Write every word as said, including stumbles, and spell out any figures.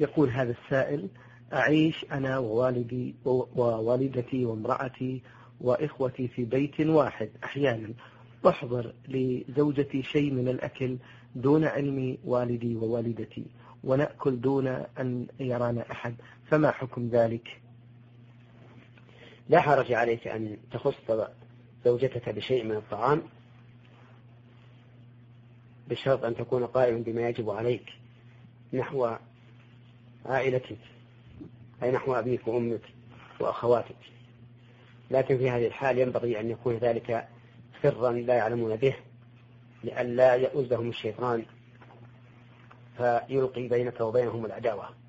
يقول هذا السائل: أعيش أنا ووالدي ووالدتي وامرأتي وإخوتي في بيت واحد، أحيانا أحضر لزوجتي شيء من الأكل دون علم والدي ووالدتي، ونأكل دون أن يرانا أحد، فما حكم ذلك؟ لا حرج عليك أن تخص زوجتك بشيء من الطعام بشرط أن تكون قائما بما يجب عليك نحو عائلتك، أي نحو أبيك وأمك وأخواتك، لكن في هذه الحال ينبغي أن يكون ذلك سرا لا يعلمون به لئلا يؤذهم الشيطان فيلقي بينك وبينهم العداوة.